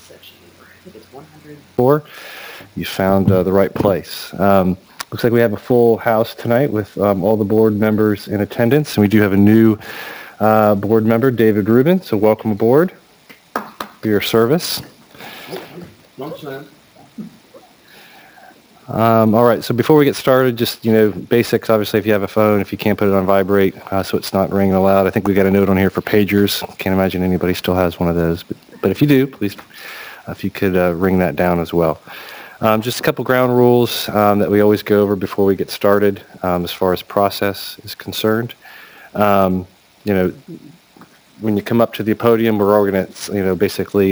section number. I think it's 104. You found the right place. Looks like we have a full house tonight with all the board members in attendance, and we do have a new board member, David Rubin. So welcome aboard for your service. All right, so before we get started, just, basics. Obviously, if you have a phone, if you can't put it on vibrate so it's not ringing loud. I think we got a note on here for pagers. Can't imagine anybody still has one of those. But if you do, please, if you could ring that down as well. Just a couple ground rules that we always go over before we get started as far as process is concerned. When you come up to the podium, we're all going to, basically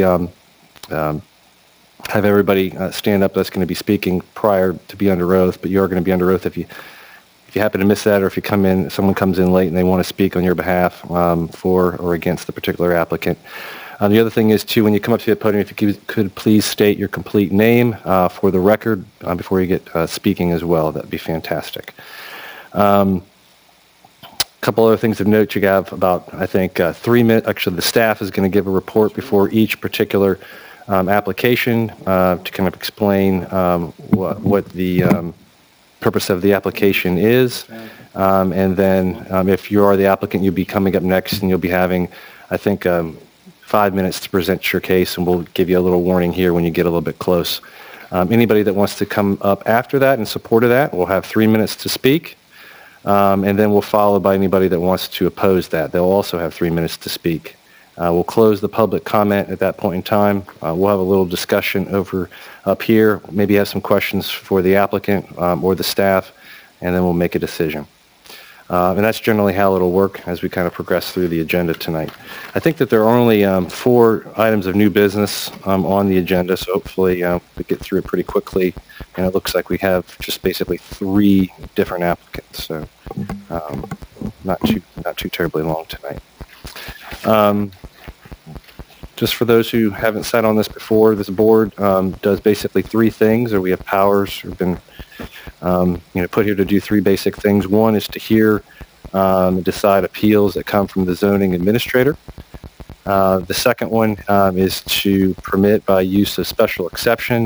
have everybody stand up that's going to be speaking prior to be under oath, but you're going to be under oath if you happen to miss that, or if someone comes in late and they want to speak on your behalf for or against the particular applicant. The other thing is, too, when you come up to the podium, if you could please state your complete name for the record before you get speaking as well. That'd be fantastic. A couple other things of note. You have about, I think, 3 minutes. Actually, the staff is going to give a report before each particular application to kind of explain what the purpose of the application is. And then if you are the applicant, you'll be coming up next, and you'll be having, I think, 5 minutes to present your case, and we'll give you a little warning here when you get a little bit close. Anybody that wants to come up after that in support of that will have 3 minutes to speak, and then we'll follow by anybody that wants to oppose that. They'll also have 3 minutes to speak. We'll close the public comment at that point in time. We'll have a little discussion over up here, maybe have some questions for the applicant or the staff, and then we'll make a decision. And that's generally how it'll work as we kind of progress through the agenda tonight. I think that there are only 4 items of new business on the agenda, so hopefully we get through it pretty quickly. And it looks like we have just basically 3 different applicants, so not too terribly long tonight. Just for those who haven't sat on this before, this board does basically 3 things, or we have powers, or been put here to do 3 basic things. One is to hear and decide appeals that come from the zoning administrator. The second one is to permit by use of special exception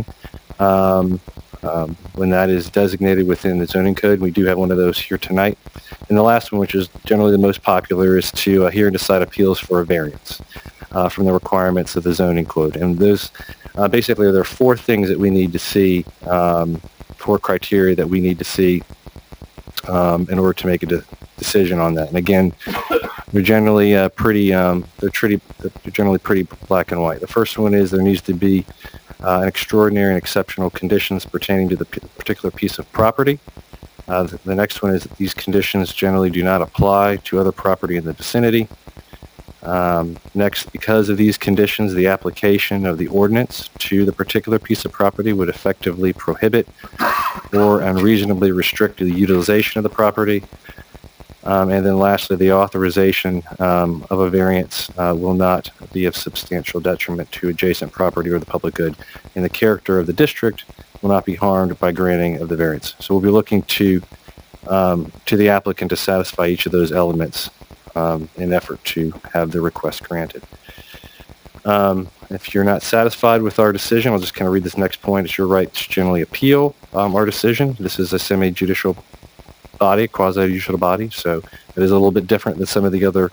when that is designated within the zoning code. We do have one of those here tonight. And the last one, which is generally the most popular, is to hear and decide appeals for a variance from the requirements of the zoning code. And those basically there are 4 things that we need to see, 4 criteria that we need to see in order to make a decision on that. And again, they're generally they're generally pretty black and white. The first one is there needs to be an extraordinary and exceptional conditions pertaining to the particular piece of property. The next one is that these conditions generally do not apply to other property in the vicinity. Next, because of these conditions, the application of the ordinance to the particular piece of property would effectively prohibit or unreasonably restrict the utilization of the property. And then lastly, the authorization of a variance will not be of substantial detriment to adjacent property or the public good, and the character of the district will not be harmed by granting of the variance. So we'll be looking to the applicant to satisfy each of those elements in effort to have the request granted. If you're not satisfied with our decision, I'll just kind of read this next point. It's your right to generally appeal our decision. This is a semi-judicial body, quasi-judicial body, so it is a little bit different than some of the other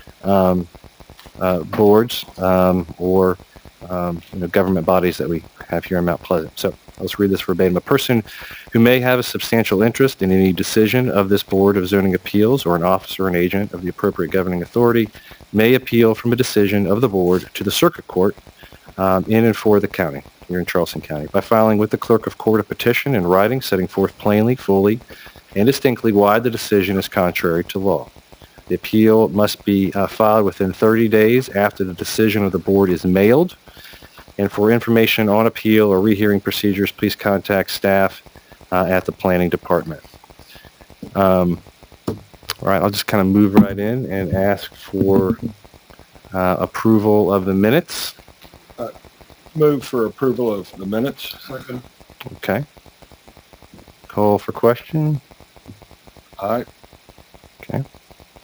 boards or government bodies that we have here in Mount Pleasant. So let's read this verbatim. A person who may have a substantial interest in any decision of this Board of Zoning Appeals or an officer and agent of the appropriate governing authority may appeal from a decision of the board to the circuit court in and for the county, here in Charleston County, by filing with the clerk of court a petition in writing setting forth plainly, fully, and distinctly why the decision is contrary to law. The appeal must be filed within 30 days after the decision of the board is mailed. And for information on appeal or rehearing procedures, please contact staff at the planning department. All right, I'll just kind of move right in and ask for approval of the minutes. Move for approval of the minutes. Second. Okay. Call for question. Aye. Okay.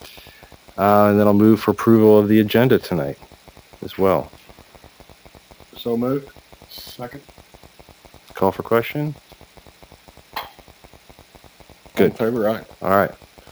And then I'll move for approval of the agenda tonight as well. So moved. Second. Call for question. All in Good. favor, aye. All right.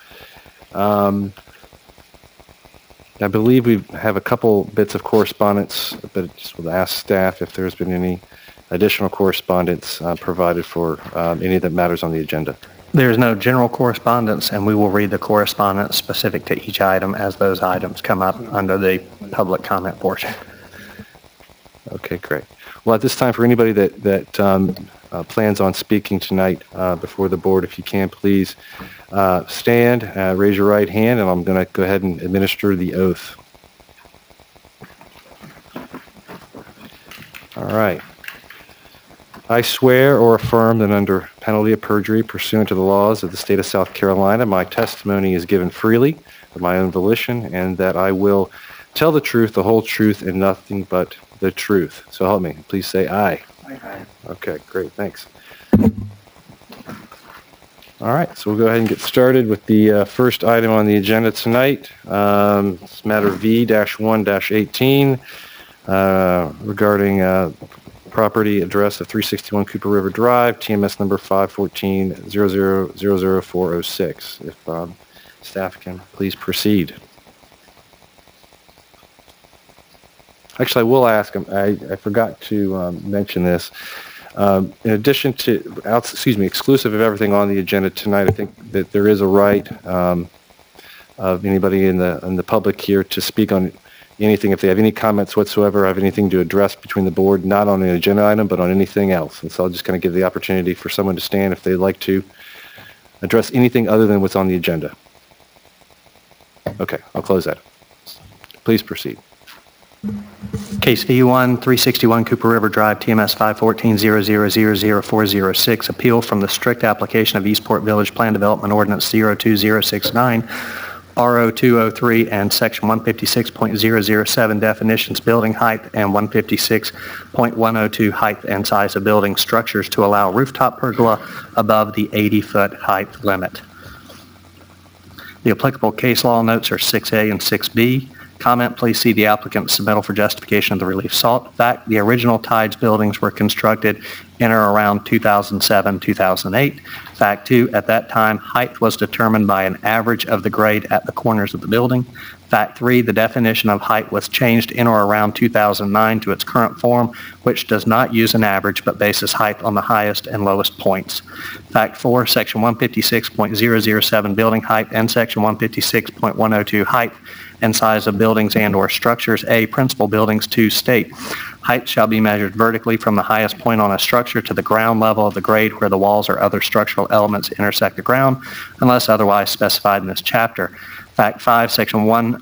I believe we have a couple bits of correspondence, but just will ask staff if there's been any additional correspondence provided for any that matters on the agenda. There is no general correspondence, and we will read the correspondence specific to each item as those items come up under the public comment portion. Okay, great. Well, at this time, for anybody that plans on speaking tonight before the board, if you can, please stand, raise your right hand, and I'm going to go ahead and administer the oath. All right. I swear or affirm that under penalty of perjury pursuant to the laws of the state of South Carolina, my testimony is given freely of my own volition, and that I will tell the truth, the whole truth, and nothing but the truth. So help me. Please say aye. Aye. Okay, great. Thanks. All right, so we'll go ahead and get started with the first item on the agenda tonight. It's matter V-1-18 regarding property address of 361 Cooper River Drive, TMS number 514-0000406. If staff can please proceed. Actually, I will ask, I forgot to mention this. In addition to, exclusive of everything on the agenda tonight, I think that there is a right of anybody in the public here to speak on anything, if they have any comments whatsoever, have anything to address between the board, not on an agenda item, but on anything else. And so I'll just kind of give the opportunity for someone to stand if they'd like to address anything other than what's on the agenda. Okay, I'll close that. Please proceed. Case V1, 361 Cooper River Drive, TMS 514-0000406, appeal from the strict application of Eastport Village Plan Development Ordinance 02069, RO203, and Section 156.007 definitions, building height, and 156.102 height and size of building structures to allow rooftop pergola above the 80-foot height limit. The applicable case law notes are 6A and 6B. Comment, please see the applicant's submittal for justification of the relief sought. Fact, the original Tides buildings were constructed in or around 2007-2008. Fact 2, at that time, height was determined by an average of the grade at the corners of the building. Fact 3, the definition of height was changed in or around 2009 to its current form, which does not use an average but bases height on the highest and lowest points. Fact 4, Section 156.007 building height and Section 156.102 height and size of buildings and or structures. A, principal buildings. 2, state. Height shall be measured vertically from the highest point on a structure to the ground level of the grade where the walls or other structural elements intersect the ground, unless otherwise specified in this chapter. Fact 5, Section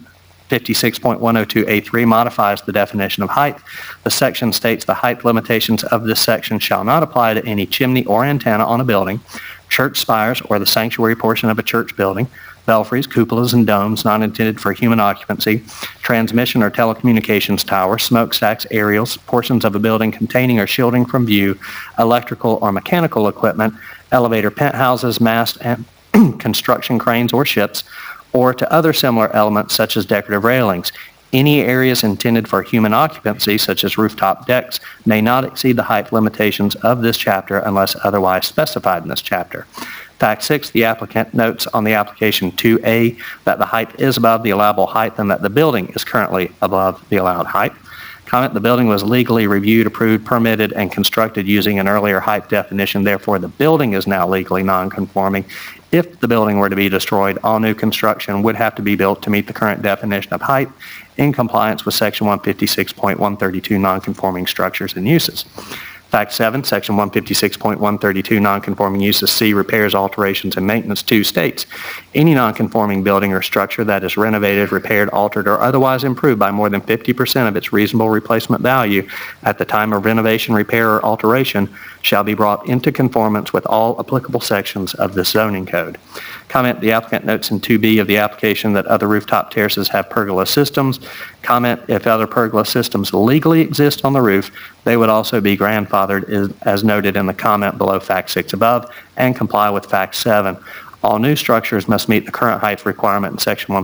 156.102A3 modifies the definition of height. The section states the height limitations of this section shall not apply to any chimney or antenna on a building, church spires or the sanctuary portion of a church building, belfries, cupolas, and domes not intended for human occupancy, transmission or telecommunications towers, smokestacks, aerials, portions of a building containing or shielding from view, electrical or mechanical equipment, elevator penthouses, mast and construction cranes or ships, or to other similar elements such as decorative railings. Any areas intended for human occupancy, such as rooftop decks, may not exceed the height limitations of this chapter unless otherwise specified in this chapter. Fact 6, the applicant notes on the application 2A that the height is above the allowable height and that the building is currently above the allowed height. Comment, the building was legally reviewed, approved, permitted, and constructed using an earlier height definition. Therefore, the building is now legally non-conforming. If the building were to be destroyed, all new construction would have to be built to meet the current definition of height in compliance with Section 156.132 non-conforming structures and uses. Fact 7, Section 156.132 non-conforming uses. C, repairs, alterations, and maintenance. 2, states any non-conforming building or structure that is renovated, repaired, altered, or otherwise improved by more than 50% of its reasonable replacement value at the time of renovation, repair, or alteration shall be brought into conformance with all applicable sections of the zoning code. Comment, the applicant notes in 2B of the application that other rooftop terraces have pergola systems. Comment, if other pergola systems legally exist on the roof, they would also be grandfathered as noted in the comment below Fact 6 above and comply with Fact 7. All new structures must meet the current height requirement in Section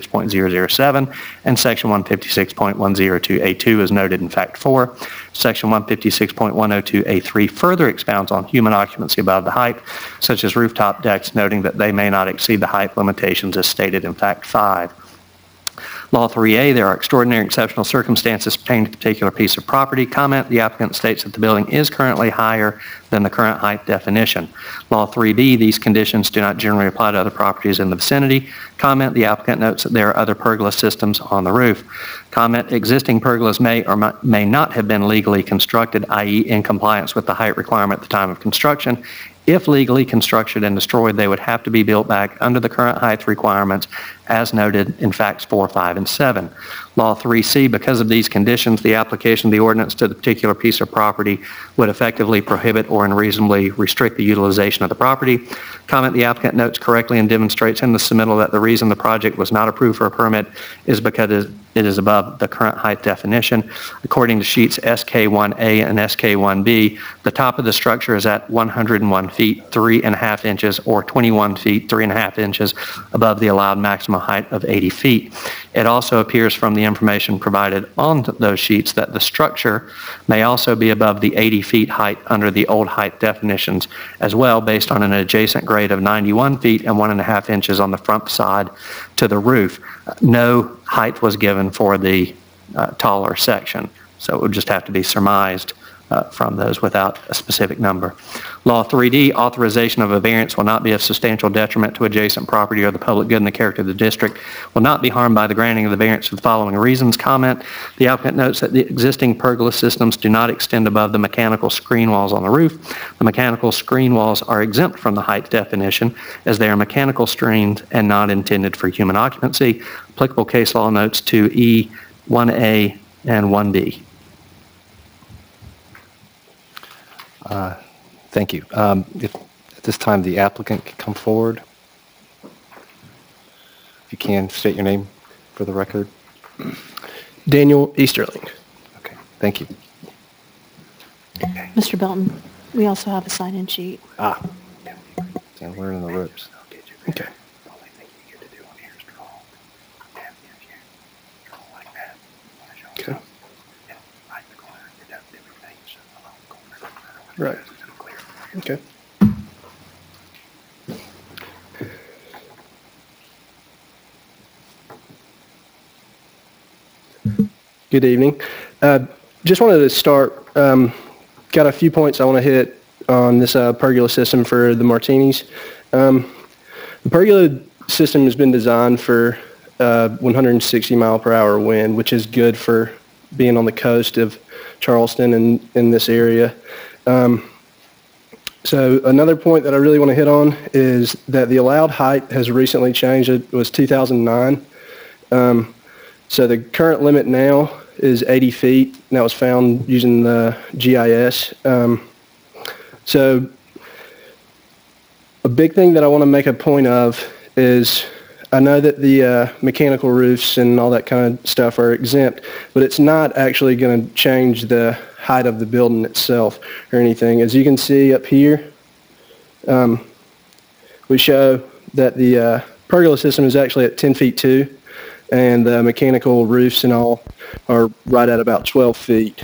156.007 and Section 156.102A2 as noted in Fact 4. Section 156.102A3 further expounds on human occupancy above the height, such as rooftop decks, noting that they may not exceed the height limitations as stated in Fact 5. Law 3A, there are extraordinary exceptional circumstances pertaining to a particular piece of property. Comment, the applicant states that the building is currently higher than the current height definition. Law 3B, these conditions do not generally apply to other properties in the vicinity. Comment, the applicant notes that there are other pergola systems on the roof. Comment, existing pergolas may or may not have been legally constructed, i.e. in compliance with the height requirement at the time of construction. If legally constructed and destroyed, they would have to be built back under the current height requirements as noted in Facts 4, 5, and 7. Law 3C, because of these conditions, the application of the ordinance to the particular piece of property would effectively prohibit or unreasonably restrict the utilization of the property. Comment, the applicant notes correctly and demonstrates in the submittal that the reason the project was not approved for a permit is because it is above the current height definition. According to sheets SK1A and SK1B, the top of the structure is at 101 feet 3.5 inches or 21 feet 3.5 inches above the allowed maximum height of 80 feet. It also appears from the information provided on those sheets that the structure may also be above the 80 feet height under the old height definitions as well, based on an adjacent grade of 91 feet and 1.5 inches on the front side to the roof. No height was given for the taller section, so it would just have to be surmised from those without a specific number. Law 3D, authorization of a variance will not be of substantial detriment to adjacent property or the public good and the character of the district, will not be harmed by the granting of the variance for the following reasons. Comment, the applicant notes that the existing pergola systems do not extend above the mechanical screen walls on the roof. The mechanical screen walls are exempt from the height definition as they are mechanical screens and not intended for human occupancy. Applicable case law notes 2E, 1A, and 1B. Thank you. If at this time the applicant can come forward. If you can, state your name for the record. Daniel Easterling. Okay, thank you. Mr. Belton, we also have a sign-in sheet. Yeah, learning the ropes. Okay. Okay. Right. Okay. Good evening. Just wanted to start, got a few points I want to hit on this pergola system for the Martinis. The pergola system has been designed for 160 mile per hour wind, which is good for being on the coast of Charleston and in this area. So another point that I really want to hit on is that the allowed height has recently changed. It was 2009. So the current limit now is 80 feet, and that was found using the GIS. So a big thing that I want to make a point of is I know that the mechanical roofs and all that kind of stuff are exempt, but it's not actually going to change the height of the building itself or anything. As you can see up here, we show that the pergola system is actually at 10 feet 2, and the mechanical roofs and all are right at about 12 feet.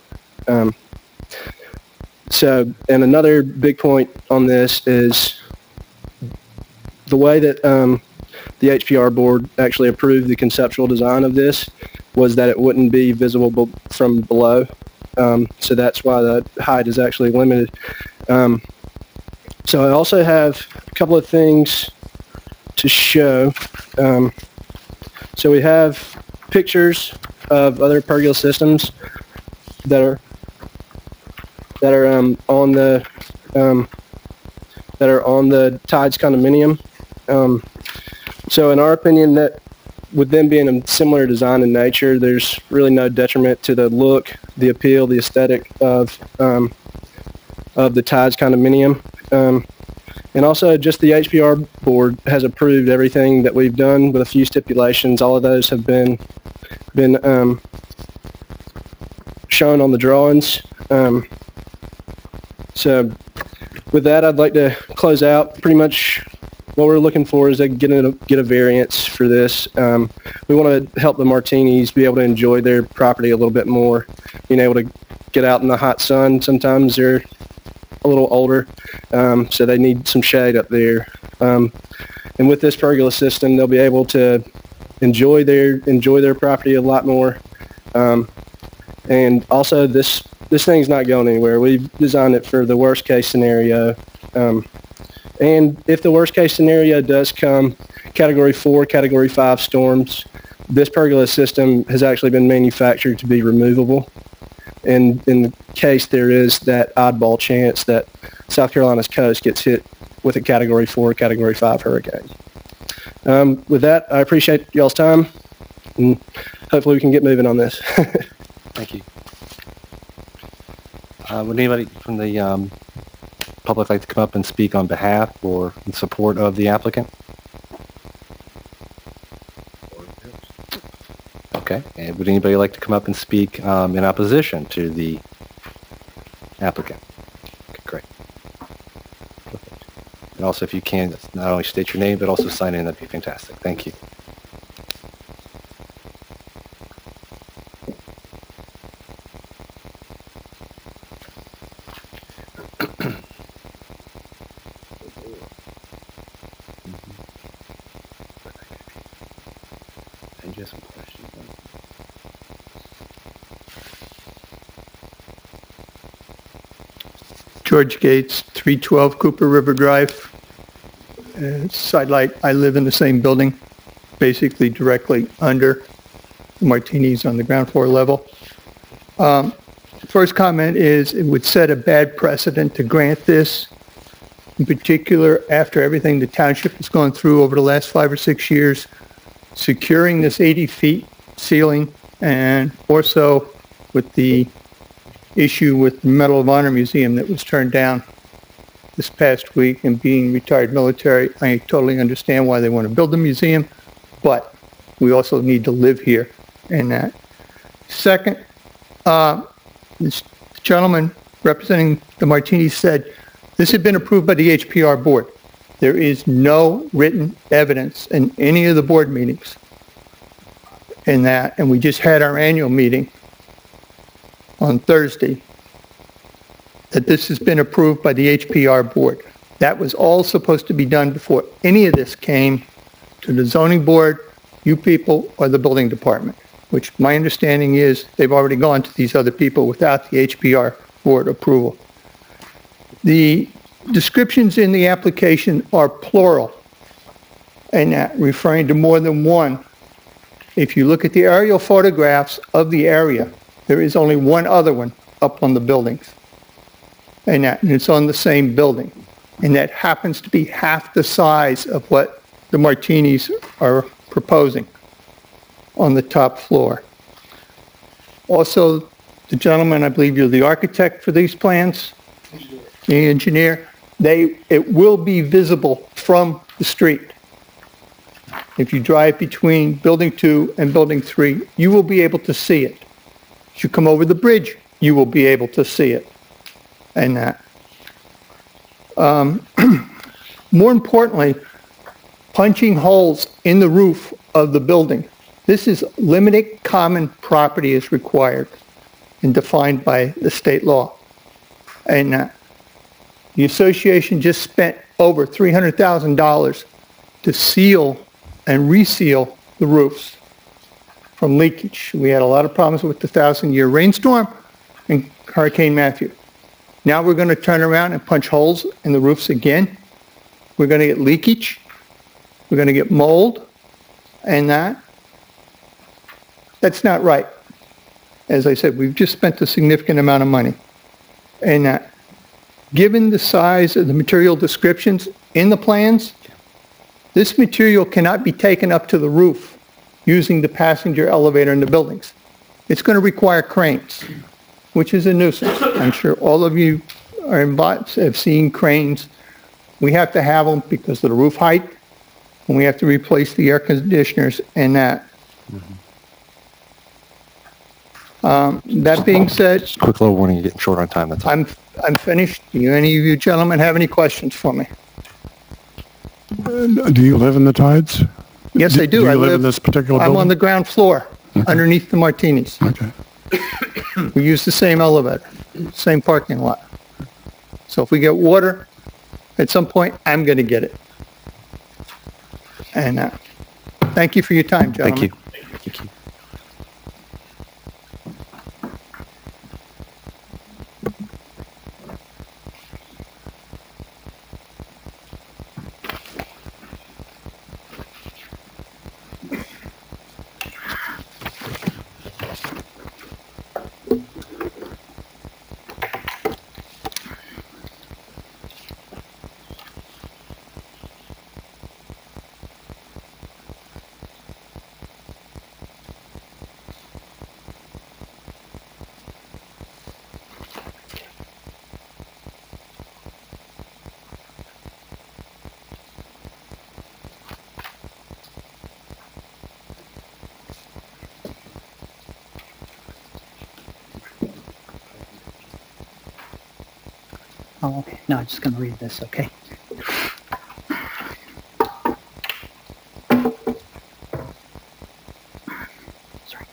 So, and another big point on this is the way that the HPR board actually approved the conceptual design of this was that it wouldn't be visible from below. So that's why the height is actually limited. So I also have a couple of things to show. So we have pictures of other pergola systems that are on the Tides condominium. So in our opinion, that with them being a similar design in nature, there's really no detriment to the look, the appeal, the aesthetic of the Tides condominium. And also just the HPR board has approved everything that we've done with a few stipulations. All of those have been shown on the drawings. So with that, I'd like to close out. Pretty much what we're looking for is to get a variance for this. We want to help the Martinis be able to enjoy their property a little bit more, being able to get out in the hot sun. Sometimes they're a little older, so they need some shade up there. And with this pergola system, they'll be able to enjoy their property a lot more. And also, this thing's not going anywhere. We've designed it for the worst case scenario. And if the worst case scenario does come, Category 4, Category 5 storms, this pergola system has actually been manufactured to be removable. And in the case there is that oddball chance that South Carolina's coast gets hit with a Category 4, Category 5 hurricane. With that, I appreciate y'all's time, and hopefully we can get moving on this. Thank you. Would anybody from the public like to come up and speak on behalf or in support of the applicant? Okay. And would anybody like to come up and speak in opposition to the applicant? Okay, great. And also, if you can, not only state your name, but also sign in, that'd be fantastic. Thank you. And just some questions. George Gates, 312 Cooper River Drive. Sidelight, I live in the same building, basically directly under the Martinis on the ground floor level. First comment is it would set a bad precedent to grant this, in particular after everything the township has gone through over the last 5 or 6 years, securing this 80 feet ceiling, and also with the issue with the Medal of Honor Museum that was turned down this past week, and being retired military, I totally understand why they want to build the museum, but we also need to live here and that. Second, this gentleman representing the Martinis said this had been approved by the HPR board. There is no written evidence in any of the board meetings in that, and we just had our annual meeting on Thursday, that this has been approved by the HPR board. That was all supposed to be done before any of this came to the zoning board, you people, or the building department, which my understanding is they've already gone to these other people without the HPR board approval. The descriptions in the application are plural, and that referring to more than one. If you look at the aerial photographs of the area, there is only one other one up on the buildings, and it's on the same building, and that happens to be half the size of what the Martinis are proposing on the top floor. Also, the gentleman, I believe you're the architect for these plans, the engineer, it will be visible from the street. If you drive between Building 2 and Building 3, you will be able to see it. If you come over the bridge, you will be able to see it. And that. More importantly, punching holes in the roof of the building. This is limited common property is required and defined by the state law. And the association just spent over $300,000 to seal and reseal the roofs from leakage. We had a lot of problems with the 1,000-year rainstorm and Hurricane Matthew. Now we're going to turn around and punch holes in the roofs again. We're going to get leakage. We're going to get mold, and that's not right. As I said, we've just spent a significant amount of money. And given the size of the material descriptions in the plans, this material cannot be taken up to the roof using the passenger elevator in the buildings. It's going to require cranes, which is a nuisance. I'm sure all of you are involved, have seen cranes. We have to have them because of the roof height, and we have to replace the air conditioners and that. That being said, Just a quick little warning, you're getting short on time, that's all. I'm finished. Do any of you gentlemen have any questions for me? Do you live in the Tides? Yes, I do. Do I you live in this particular I'm building? on the ground floor, underneath the Martinis. Okay. We use the same elevator, same parking lot. So if we get water, at some point, I'm going to get it. And thank you for your time, gentlemen. Thank you. Thank you. Oh, okay. No, I'm just going to read this, okay? Sorry.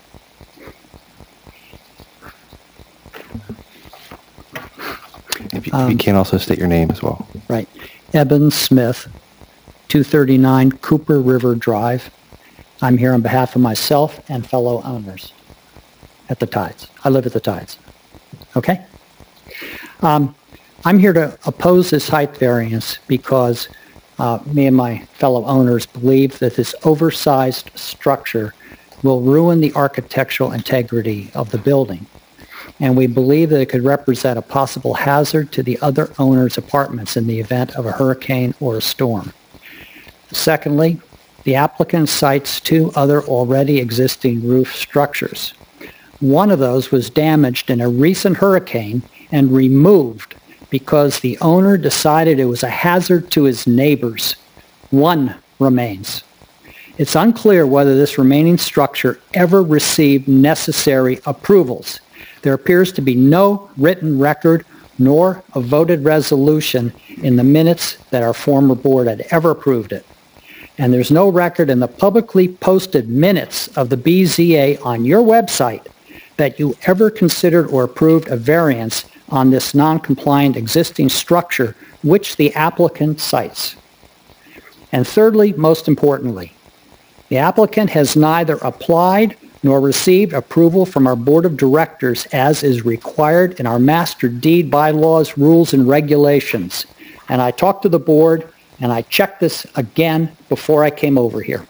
If you can also state your name as well. Right. Eben Smith, 239 Cooper River Drive. I'm here on behalf of myself and fellow owners at the Tides. I live at the Tides. Okay? I'm here to oppose this height variance because me and my fellow owners believe that this oversized structure will ruin the architectural integrity of the building. And we believe that it could represent a possible hazard to the other owners' apartments in the event of a hurricane or a storm. Secondly, the applicant cites two other already existing roof structures. One of those was damaged in a recent hurricane and removed because the owner decided it was a hazard to his neighbors. One remains. It's unclear whether this remaining structure ever received necessary approvals. There appears to be no written record nor a voted resolution in the minutes that our former board had ever approved it. And there's no record in the publicly posted minutes of the BZA on your website that you ever considered or approved a variance on this non-compliant existing structure, which the applicant cites. And thirdly, most importantly, the applicant has neither applied nor received approval from our board of directors as is required in our master deed bylaws, rules, and regulations. And I talked to the board and I checked this again before I came over here.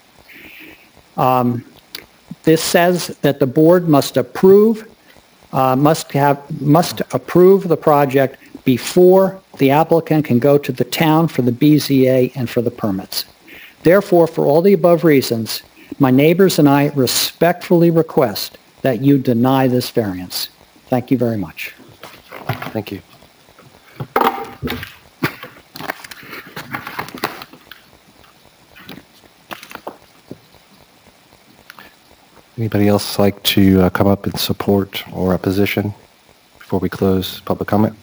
This says that the board must approve the project before the applicant can go to the town for the BZA and for the permits. Therefore, for all the above reasons, my neighbors and I respectfully request that you deny this variance. Thank you very much. Thank you. Anybody else like to come up in support or opposition before we close public comment?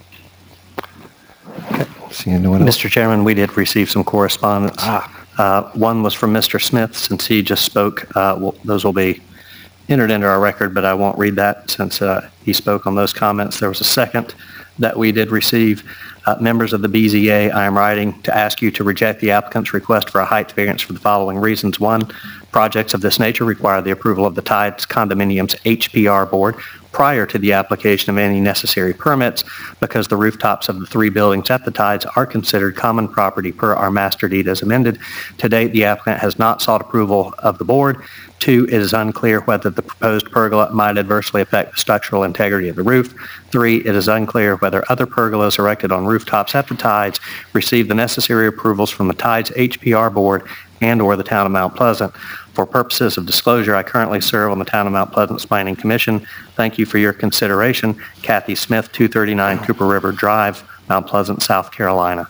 Okay. Seeing no one else. Mr. Chairman, we did receive some correspondence. One was from Mr. Smith, since he just spoke. Those will be entered into our record, but I won't read that since he spoke on those comments. There was a second that we did receive. Members of the BZA, I am writing to ask you to reject the applicant's request for a height variance for the following reasons. One, projects of this nature require the approval of the Tides Condominium's HPR board prior to the application of any necessary permits because the rooftops of the three buildings at the Tides are considered common property per our master deed as amended. To date, the applicant has not sought approval of the board. Two, it is unclear whether the proposed pergola might adversely affect the structural integrity of the roof. Three, it is unclear whether other pergolas erected on rooftops at the Tides receive the necessary approvals from the Tides HPR board and or the town of Mount Pleasant. For purposes of disclosure, I currently serve on the town of Mount Pleasant's Planning Commission. Thank you for your consideration. Kathy Smith, 239 Cooper River Drive, Mount Pleasant, South Carolina.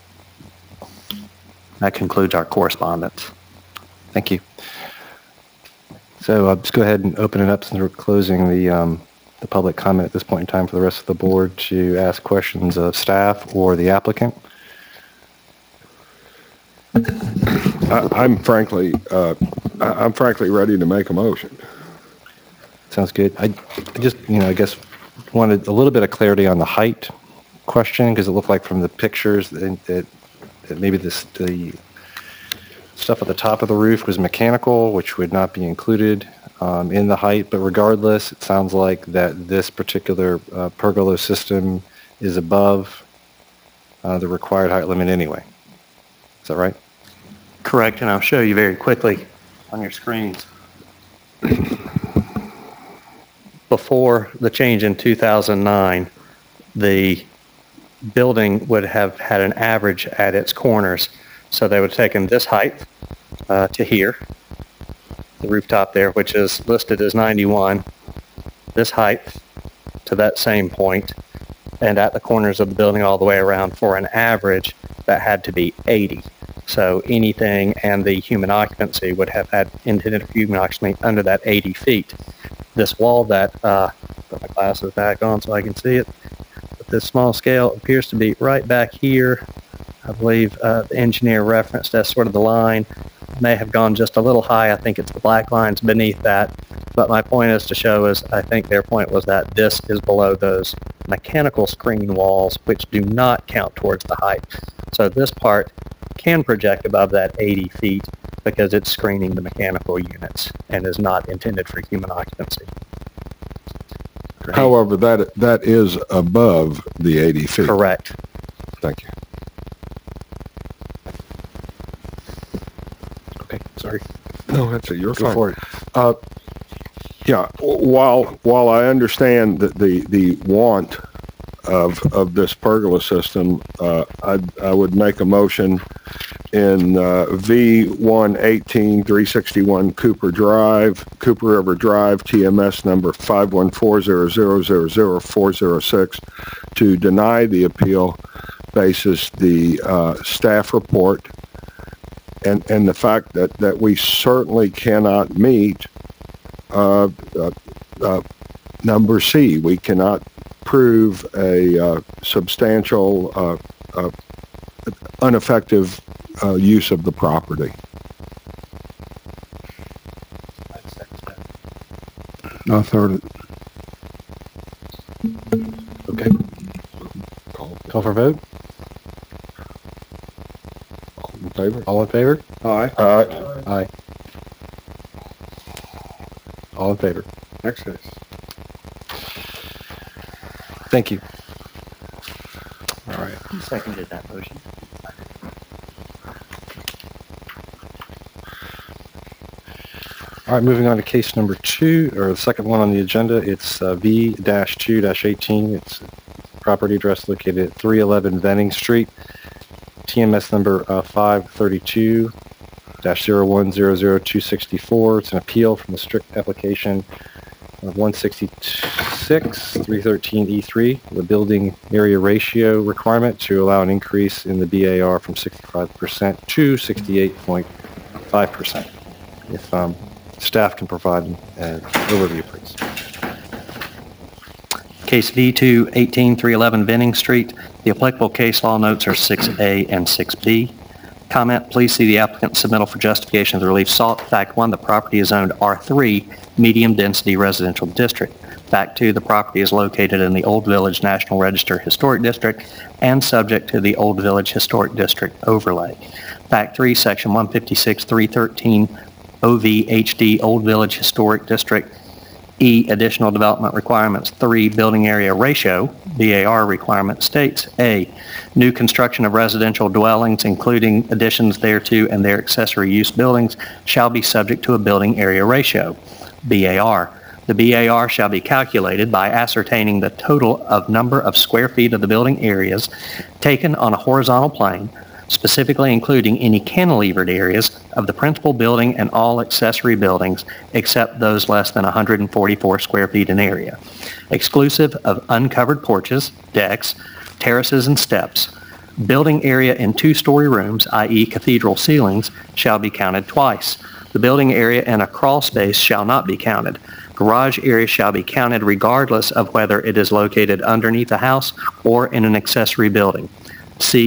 That concludes our correspondence. Thank you. So just go ahead and open it up since we're closing the public comment at this point in time for the rest of the board to ask questions of staff or the applicant. I'm frankly ready to make a motion. Sounds good. I just, I guess wanted a little bit of clarity on the height question, because it looked like from the pictures that maybe the stuff at the top of the roof was mechanical, which would not be included in the height. But regardless, it sounds like that this particular pergola system is above the required height limit anyway. Is that right? Correct, and I'll show you very quickly on your screens. Before the change in 2009, the building would have had an average at its corners. So they would have taken this height to here, the rooftop there, which is listed as 91, this height to that same point, and at the corners of the building all the way around for an average that had to be 80. So anything and the human occupancy would have had intended for human occupancy under that 80 feet. This wall that, put my glasses back on so I can see it, with this small scale appears to be right back here. I believe the engineer referenced as sort of the line. May have gone just a little high. I think it's the black lines beneath that. But my point is to show is, I think their point was that this is below those mechanical screen walls, which do not count towards the height. So this part can project above that 80 feet because it's screening the mechanical units and is not intended for human occupancy. However, that is above the 80 feet. Correct. Thank you. Okay, sorry. No, that's it. You're Go fine. for it. Yeah, while I understand that the want of this pergola system, I would make a motion in V118-361 Cooper River Drive, TMS number 51400000406, to deny the appeal basis the staff report and the fact that we certainly cannot meet number C. We cannot prove a substantial ineffective use of the property. No, third it. Okay. Call for vote. All in favor? All in favor? Aye. Aye. All in favor? Next case. Thank you. All right. Who seconded that motion? All right, moving on to case number 2, or the second one on the agenda. It's V-2-18. It's property address located at 311 Venning Street, TMS number 532-0100264. It's an appeal from the strict application of 166-313E3, the building area ratio requirement to allow an increase in the BAR from 65% to 68.5%. If staff can provide an overview, please. Case V2-18-311 Venning Street. The applicable case law notes are 6A and 6B. Comment, please see the applicant's submittal for justification of the relief sought. Fact 1, the property is zoned R3, medium density residential district. Fact 2, the property is located in the Old Village National Register Historic District and subject to the Old Village Historic District overlay. Fact 3, section 156-313 OVHD Old Village Historic District. E, additional development requirements. 3, building area ratio, BAR requirement states, A, new construction of residential dwellings, including additions thereto and their accessory use buildings, shall be subject to a building area ratio, BAR. The BAR shall be calculated by ascertaining the total of number of square feet of the building areas taken on a horizontal plane, specifically including any cantilevered areas of the principal building and all accessory buildings except those less than 144 square feet in area, exclusive of uncovered porches, decks, terraces, and steps. Building area in 2-story rooms, i.e. cathedral ceilings, shall be counted twice. The building area in a crawl space shall not be counted. Garage area shall be counted regardless of whether it is located underneath a house or in an accessory building. C,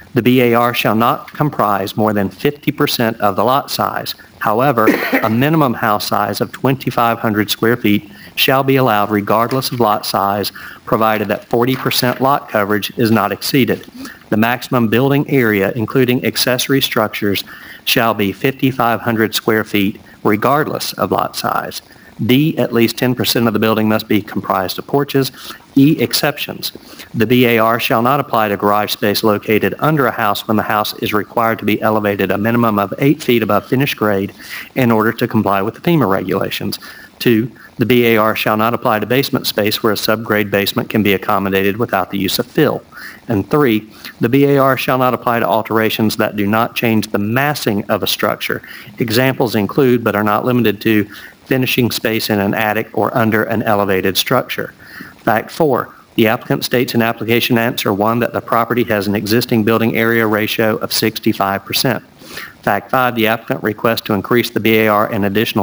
The BAR shall not comprise more than 50% of the lot size. However, a minimum house size of 2,500 square feet shall be allowed regardless of lot size, provided that 40% lot coverage is not exceeded. The maximum building area, including accessory structures, shall be 5,500 square feet regardless of lot size. D, at least 10% of the building must be comprised of porches. E, exceptions. The BAR shall not apply to garage space located under a house when the house is required to be elevated a minimum of 8 feet above finished grade in order to comply with the FEMA regulations. 2, the BAR shall not apply to basement space where a subgrade basement can be accommodated without the use of fill. And 3, the BAR shall not apply to alterations that do not change the massing of a structure. Examples include, but are not limited to, finishing space in an attic or under an elevated structure. Fact 4, the applicant states in application answer 1 that the property has an existing building area ratio of 65%. Fact 5, the applicant requests to increase the BAR an additional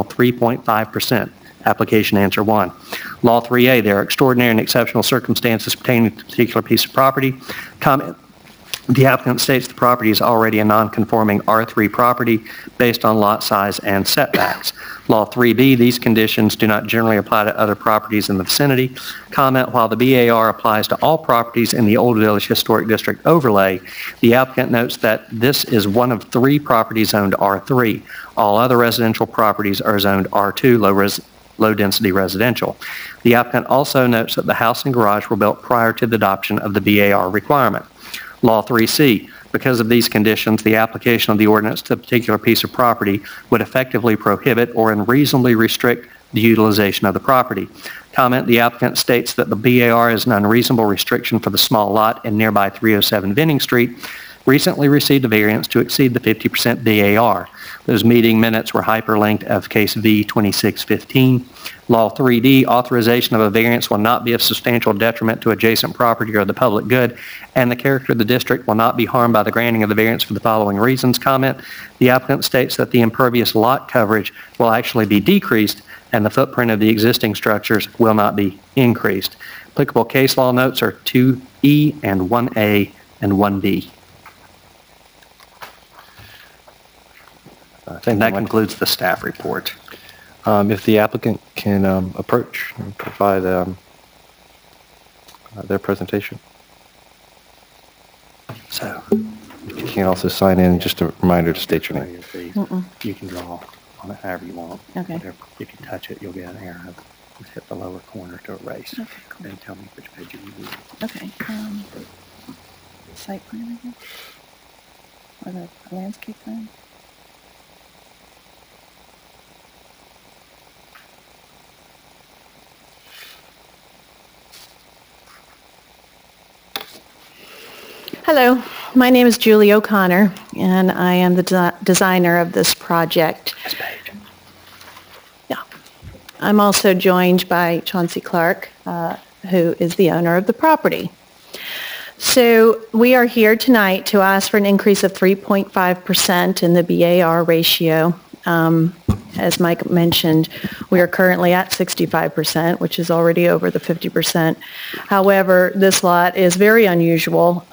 3.5%. Application answer 1. Law 3A, there are extraordinary and exceptional circumstances pertaining to a particular piece of property. Comment. The applicant states the property is already a non-conforming R3 property based on lot size and setbacks. Law 3B, these conditions do not generally apply to other properties in the vicinity. Comment, while the BAR applies to all properties in the Old Village Historic District overlay, the applicant notes that this is one of 3 properties zoned R3. All other residential properties are zoned R2, low-density residential. The applicant also notes that the house and garage were built prior to the adoption of the BAR requirement. Law 3C, because of these conditions, the application of the ordinance to a particular piece of property would effectively prohibit or unreasonably restrict the utilization of the property. Comment, the applicant states that the BAR is an unreasonable restriction for the small lot in nearby 307 Venning Street, recently received a variance to exceed the 50% BAR. Those meeting minutes were hyperlinked of case V2615. Law 3D, authorization of a variance will not be of substantial detriment to adjacent property or the public good, and the character of the district will not be harmed by the granting of the variance for the following reasons. Comment, the applicant states that the impervious lot coverage will actually be decreased and the footprint of the existing structures will not be increased. Applicable case law notes are 2E and 1A and 1B. And that concludes the staff report. If the applicant can approach and provide their presentation. So You can also sign in, just a reminder to state your name. you can draw on it however you want. Okay. Whatever. If you touch it, you'll get an arrow. Just hit the lower corner to erase. Okay, cool. Then tell me which page you need. Okay. Site plan, I guess? Or the landscape plan? Hello, my name is Julie O'Connor, and I am the designer of this project. This page. Yeah. I'm also joined by Chauncey Clark, who is the owner of the property. So we are here tonight to ask for an increase of 3.5% in the BAR ratio. As Mike mentioned, we are currently at 65%, which is already over the 50%. However, this lot is very unusual,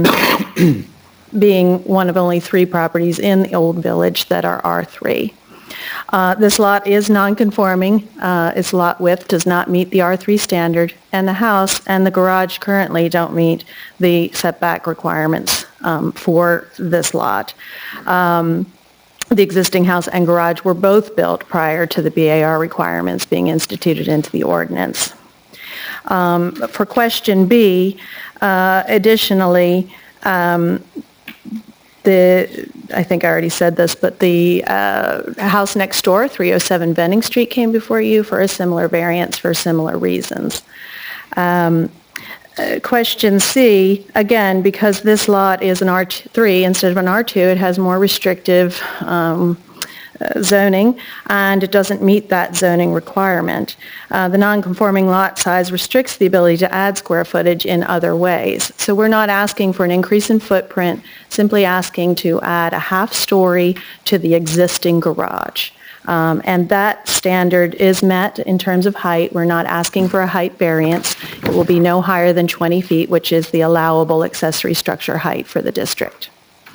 being one of only 3 properties in the Old Village that are R3. This lot is non-conforming. Its lot width does not meet the R3 standard, and the house and the garage currently don't meet the setback requirements for this lot. The existing house and garage were both built prior to the BAR requirements being instituted into the ordinance. For question B, additionally, I think I already said this, but the house next door, 307 Venning Street, came before you for a similar variance for similar reasons. Question C, again, because this lot is an R3 instead of an R2, it has more restrictive zoning, and it doesn't meet that zoning requirement. The non-conforming lot size restricts the ability to add square footage in other ways. So we're not asking for an increase in footprint, simply asking to add a half story to the existing garage. And that standard is met in terms of height. We're not asking for a height variance. It will be no higher than 20 feet, which is the allowable accessory structure height for the district.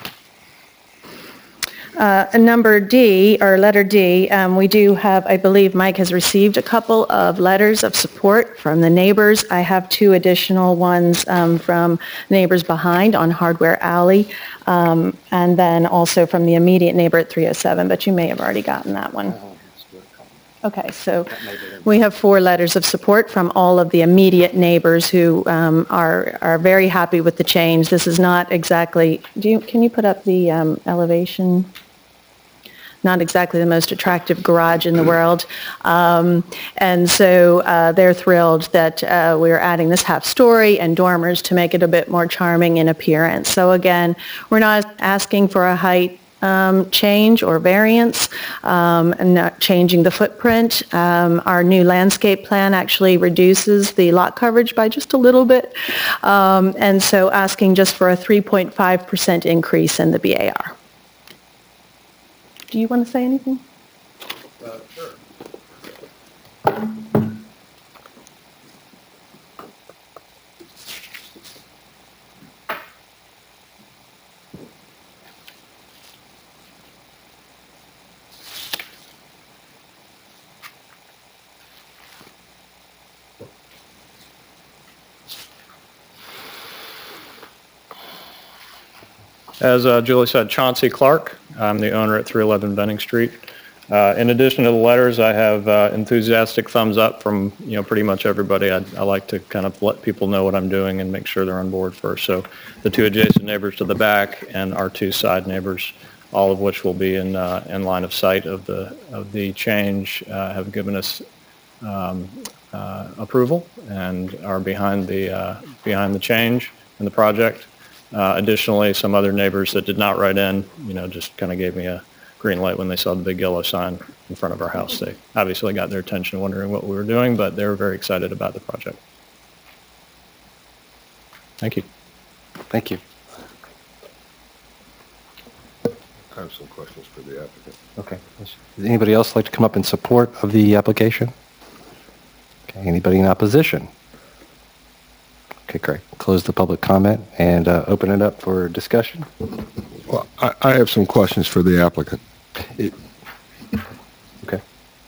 Number D, or letter D, we do have, I believe Mike has received a couple of letters of support from the neighbors. I have 2 additional ones from neighbors behind on Hardware Alley, and then also from the immediate neighbor at 307, but you may have already gotten that one. Okay, so we have 4 letters of support from all of the immediate neighbors who are very happy with the change. This is not exactly, can you put up the elevation? Not exactly the most attractive garage in the world. And so they're thrilled that we're adding this half-story and dormers to make it a bit more charming in appearance. So again, we're not asking for a height change or variance, and not changing the footprint. Our new landscape plan actually reduces the lot coverage by just a little bit, and so asking just for a 3.5% increase in the BAR. Do you want to say anything? Sure. As Julie said, Chauncey Clark. I'm the owner at 311 Benning Street. In addition to the letters, I have enthusiastic thumbs up from pretty much everybody. I like to kind of let people know what I'm doing and make sure they're on board first. So the 2 adjacent neighbors to the back and our 2 side neighbors, all of which will be in line of sight of the change, have given us approval and are behind the change and the project. Additionally, some other neighbors that did not write in, just kind of gave me a green light when they saw the big yellow sign in front of our house. They obviously got their attention wondering what we were doing, but they were very excited about the project. Thank you. Thank you. I have some questions for the applicant. Okay. Does anybody else like to come up in support of the application? Okay. Anybody in opposition? Okay, great. Close the public comment and open it up for discussion. Well, I have some questions for the applicant. Okay.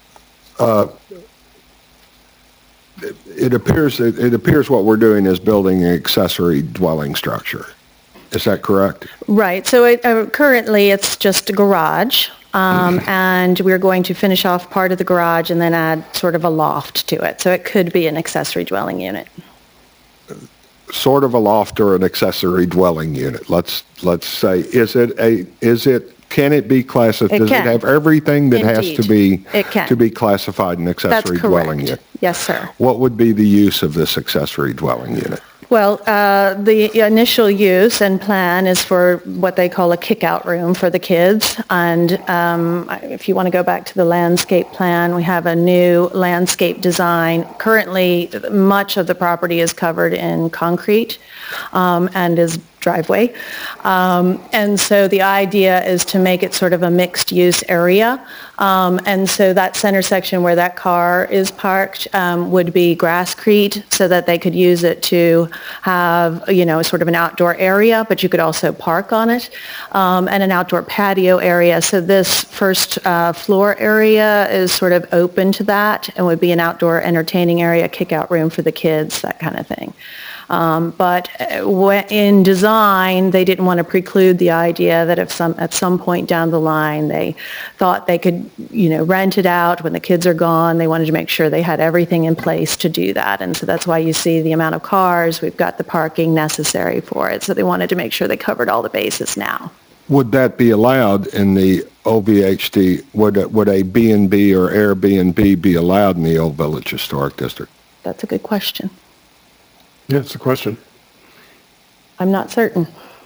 It appears what we're doing is building an accessory dwelling structure. Is that correct? Right. So currently it's just a garage, and we're going to finish off part of the garage and then add sort of a loft to it. So it could be an accessory dwelling unit. Sort of a loft or an accessory dwelling unit. Let's say, can it be classified? Does it have everything that has to be classified an accessory dwelling unit? Yes, sir. What would be the use of this accessory dwelling unit? Well, the initial use and plan is for what they call a kick-out room for the kids. And if you want to go back to the landscape plan, we have a new landscape design. Currently, much of the property is covered in concrete and is driveway. And so the idea is to make it sort of a mixed-use area. And so that center section where that car is parked would be grasscrete so that they could use it to have, sort of an outdoor area, but you could also park on it, and an outdoor patio area. So this first floor area is sort of open to that and would be an outdoor entertaining area, kick-out room for the kids, that kind of thing. But in design, they didn't want to preclude the idea that if at some point down the line they thought they could, rent it out when the kids are gone, they wanted to make sure they had everything in place to do that. And so that's why you see the amount of cars, we've got the parking necessary for it. So they wanted to make sure they covered all the bases now. Would that be allowed in the OVHD? Would a B&B or Airbnb be allowed in the Old Village Historic District? That's a good question. Yeah, it's a question. I'm not certain.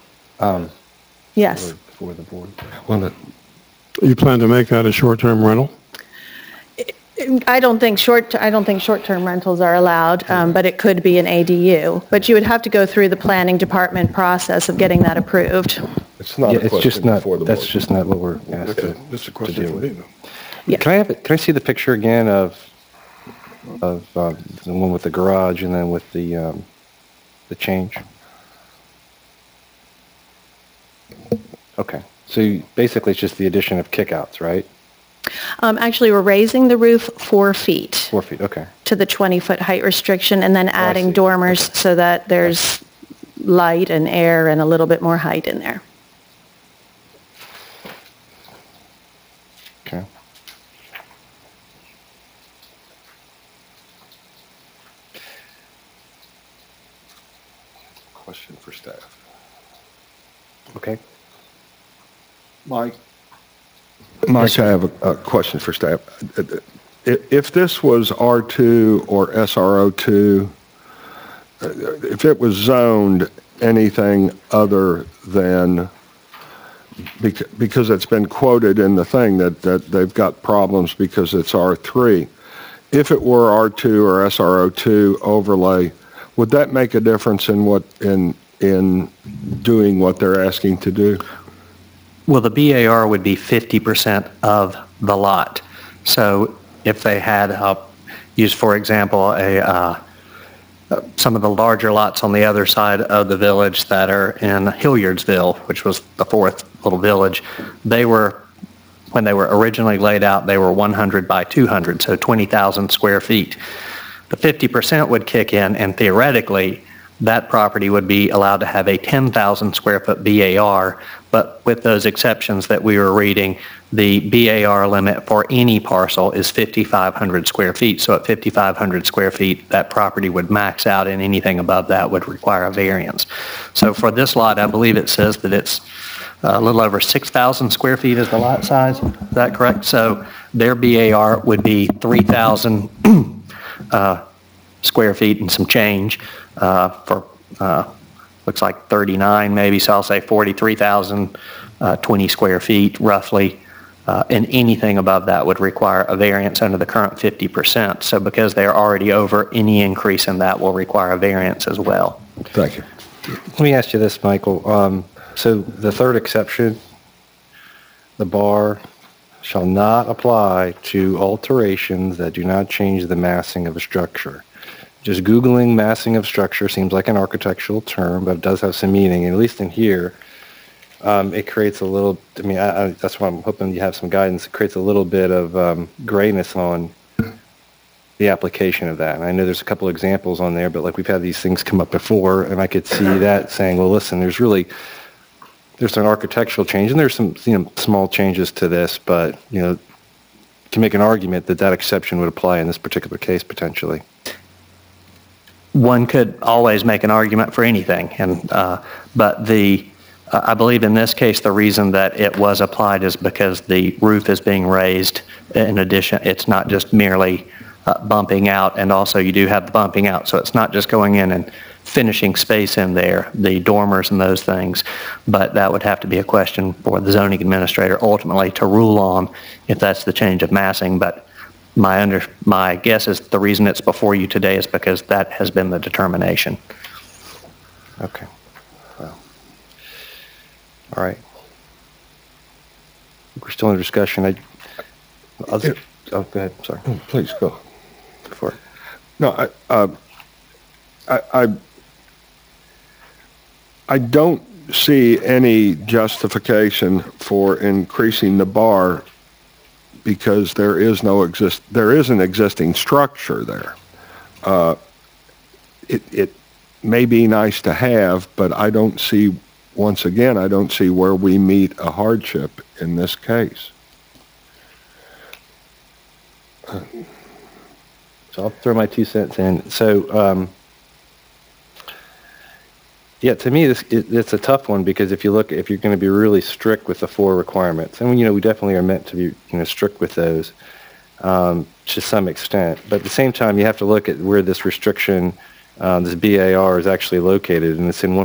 Yes. For the board. Well, You plan to make that a short-term rental? I don't think short-term rentals are allowed, but it could be an ADU. But you would have to go through the planning department process of getting that approved. It's not a it's question just not. for the That's board. just not what we're asked to. That's a question for me, though. Yeah. Can I see the picture again of the one with the garage and then with the change? Okay. So basically it's just the addition of kickouts, right? Actually, we're raising the roof 4 feet 4 feet, okay. to the 20-foot height restriction and then adding see. dormers so that there's light and air and a little bit more height in there. Okay. Question for staff. Okay. Mike, I have a question for staff. If this was R2 or SRO2, if it was zoned anything other than, because it's been quoted in the thing that they've got problems because it's R3, if it were R2 or SRO2 overlay, would that make a difference in in doing what they're asking to do? Well, the BAR would be 50% of the lot. So if they had used, for example, some of the larger lots on the other side of the village that are in Hilliardsville, which was the fourth little village, when they were originally laid out, they were 100 by 200, so 20,000 square feet. The 50% would kick in, and theoretically, that property would be allowed to have a 10,000 square foot BAR, but with those exceptions that we were reading, the BAR limit for any parcel is 5,500 square feet. So at 5,500 square feet, that property would max out, and anything above that would require a variance. So for this lot, I believe it says that it's a little over 6,000 square feet is the lot size. Is that correct? So their BAR would be 3,000 square feet and some change for looks like 39 maybe, so I'll say 43,020 square feet roughly, and anything above that would require a variance under the current 50%. So because they're already over, any increase in that will require a variance as well. Thank you. Let me ask you this, Michael. So the third exception, the bar shall not apply to alterations that do not change the massing of a structure. Just Googling massing of structure seems like an architectural term, but it does have some meaning. And at least in here, it creates a little, that's why I'm hoping you have some guidance. It creates a little bit of grayness on the application of that. And I know there's a couple examples on there, but like we've had these things come up before, and I could see that saying, well, listen, there's an architectural change, and there's some small changes to this, but you can make an argument that exception would apply in this particular case potentially. One could always make an argument for anything, but I believe in this case the reason that it was applied is because the roof is being raised. In addition, it's not just merely bumping out, and also you do have the bumping out, so it's not just going in and finishing space in there, the dormers and those things, but that would have to be a question for the zoning administrator ultimately to rule on if that's the change of massing. But my guess is the reason it's before you today is because that has been the determination. Okay. Well, all right. We're still in discussion. Go ahead. Sorry. Please go. Before. No, I don't see any justification for increasing the bar because there is an existing structure there. It may be nice to have, but I don't see where we meet a hardship in this case. So I'll throw my 2 cents in. So, to me, it's a tough one because if you're going to be really strict with the 4 requirements, and we definitely are meant to be strict with those to some extent. But at the same time, you have to look at where this restriction, this BAR, is actually located, and it's in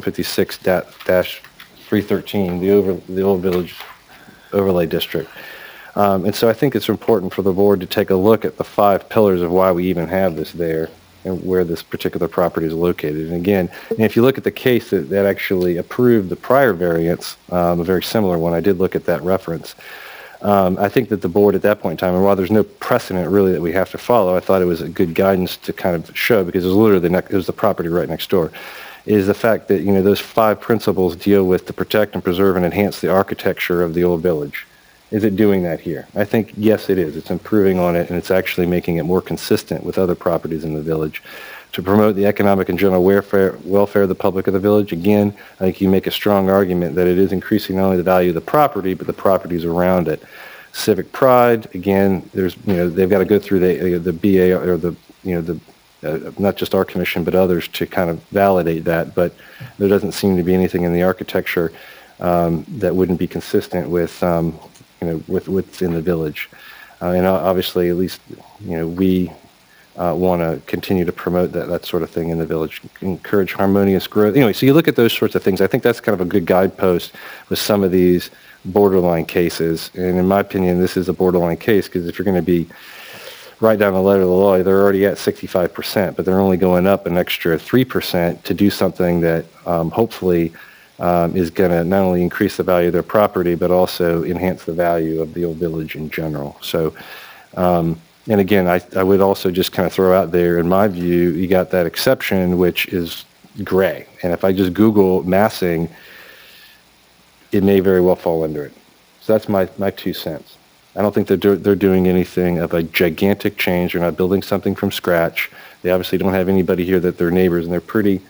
156-313, the Old Village Overlay District. And so I think it's important for the board to take a look at the 5 pillars of why we even have this there and where this particular property is located. And again, if you look at the case that actually approved the prior variance, a very similar one, I did look at that reference. I think that the board at that point in time, and while there's no precedent really that we have to follow, I thought it was a good guidance to kind of show, because it was literally it was the property right next door, is the fact that, those 5 principles deal with to protect and preserve and enhance the architecture of the old village. Is it doing that here? I think, yes, it is. It's improving on it, and it's actually making it more consistent with other properties in the village. To promote the economic and general welfare of the public of the village, again, I think you make a strong argument that it is increasing not only the value of the property, but the properties around it. Civic pride, again, they've got to go through the BA or not just our commission, but others to kind of validate that. But there doesn't seem to be anything in the architecture that wouldn't be consistent with what's in the village. And obviously, at least, we want to continue to promote that sort of thing in the village, encourage harmonious growth. Anyway, so you look at those sorts of things. I think that's kind of a good guidepost with some of these borderline cases. And in my opinion, this is a borderline case, because if you're going to be right down the letter of the law, they're already at 65%, but they're only going up an extra 3% to do something that hopefully is going to not only increase the value of their property, but also enhance the value of the old village in general. So, and again, I would also just kind of throw out there, in my view, you got that exception, which is gray. And if I just Google massing, it may very well fall under it. So that's my 2 cents. I don't think they're doing anything of a gigantic change. They're not building something from scratch. They obviously don't have anybody here that they're neighbors, and they're pretty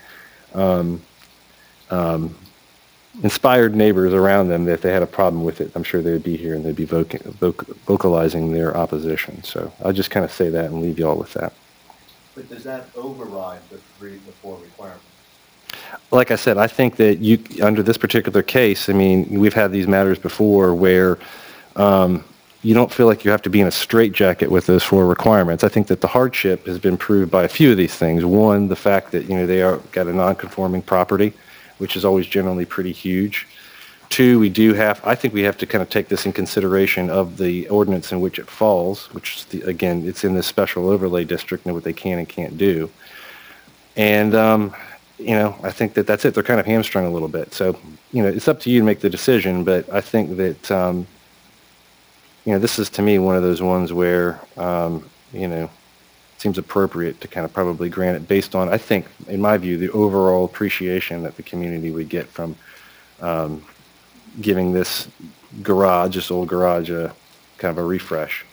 inspired neighbors around them that if they had a problem with it, I'm sure they would be here and they'd be vocalizing their opposition. So I'll just kind of say that and leave you all with that. But does that override the 4 requirements? Like I said, I think that under this particular case, I mean, we've had these matters before where you don't feel like you have to be in a straitjacket with those 4 requirements. I think that the hardship has been proved by a few of these things. One, the fact that, they got a non-conforming property, which is always generally pretty huge. 2, I think we have to kind of take this in consideration of the ordinance in which it falls, which is again, it's in this special overlay district and what they can and can't do. And, I think that that's it. They're kind of hamstrung a little bit. So, it's up to you to make the decision, but I think that, this is to me one of those ones where, it seems appropriate to kind of probably grant it based on, I think, in my view, the overall appreciation that the community would get from giving this old garage, a kind of a refresh.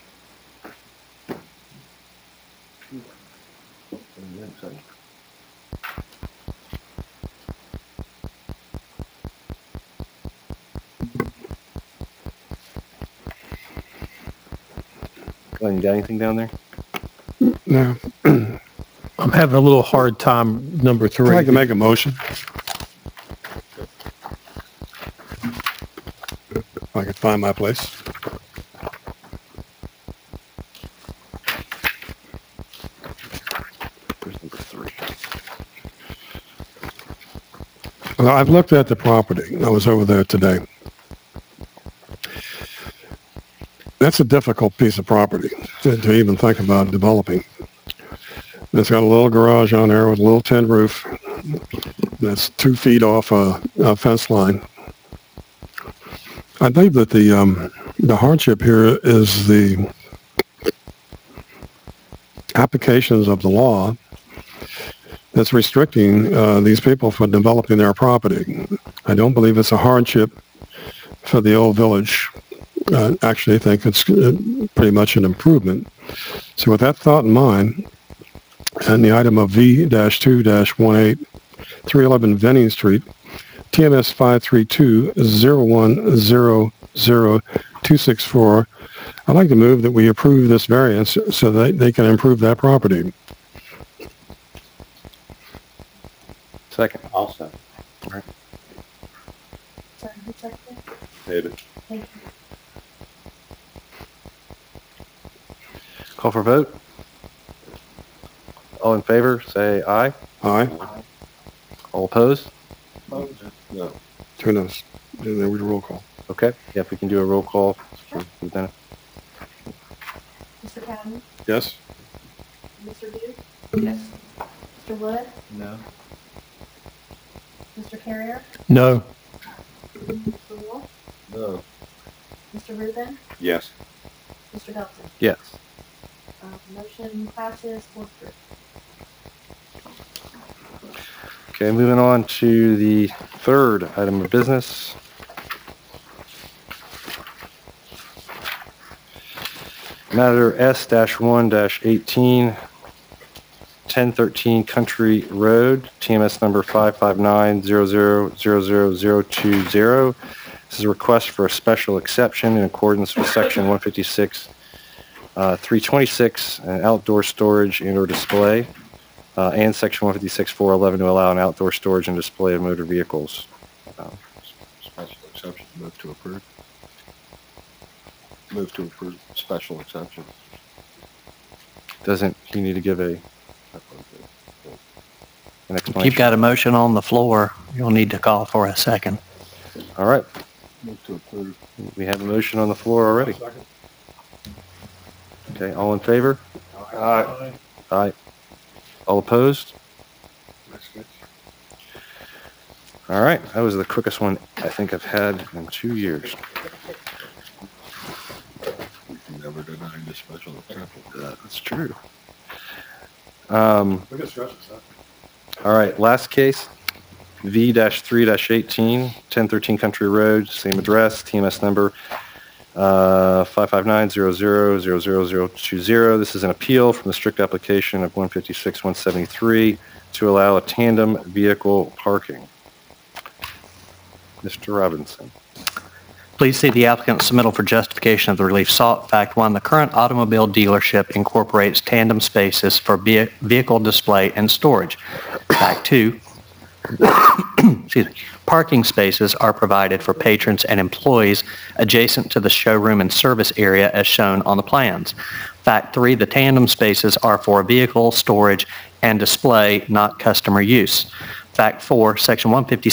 Glenn, you got anything down there? No. I'm having a little hard time, number I'd 3. like to make a motion. If I could find my place. Where's number 3? Well, I've looked at the property. I was over there today. That's a difficult piece of property to even think about developing. It's got a little garage on there with a little tin roof that's 2 feet off a fence line. I believe that the hardship here is the applications of the law that's restricting these people from developing their property. I don't believe it's a hardship for the old village. I actually think it's pretty much an improvement. So with that thought in mind, and the item of V-2-18, 311 Venning Street, TMS 532-0100264, I'd like to move that we approve this variance so that they can improve that property. Second. I'll second. All right. Sorry, who seconded? David. Thank you. Call for vote. All in favor, say aye. Aye. All opposed? No. Who knows? Then we roll call. Okay. Yeah, if we can do a roll call for Lieutenant. Mr. Patton? Yes? Mr. Duke? Yes. Mr. Wood? No. Mr. Carrier? No. Mr. Wolf? No. Mr. Mr. Rubin? Yes. Mr. Hilton? Yes. Motion passes 4-3. Okay, moving on to the third item of business. Matter S-1-18, 1013 Country Road, TMS number 559-000020. This is a request for a special exception in accordance with section 156, 326, outdoor storage and or display, and section 156, 411 to allow an outdoor storage and display of motor vehicles. Special exception. Move to approve. Move to approve special exception. Doesn't he need to give an explanation? If you've got a motion on the floor, you'll need to call for a second. All right. Move to approve. We have a motion on the floor already. Okay, all in favor? Aye. Aye. All opposed? All right, that was the quickest one I think I've had in 2 years. Never denied the special exception. That's true. All right, last case, V-3-18, 1013 Country Road, same address, TMS number 559-000020. This is an appeal from the strict application of 156-173 to allow a tandem vehicle parking. Mr. Robinson. Please see the applicant's submittal for justification of the relief sought. Fact 1, the current automobile dealership incorporates tandem spaces for vehicle display and storage. Fact 2, excuse me, parking spaces are provided for patrons and employees adjacent to the showroom and service area as shown on the plans. Fact 3, the tandem spaces are for vehicle storage and display, not customer use. Fact 4, Section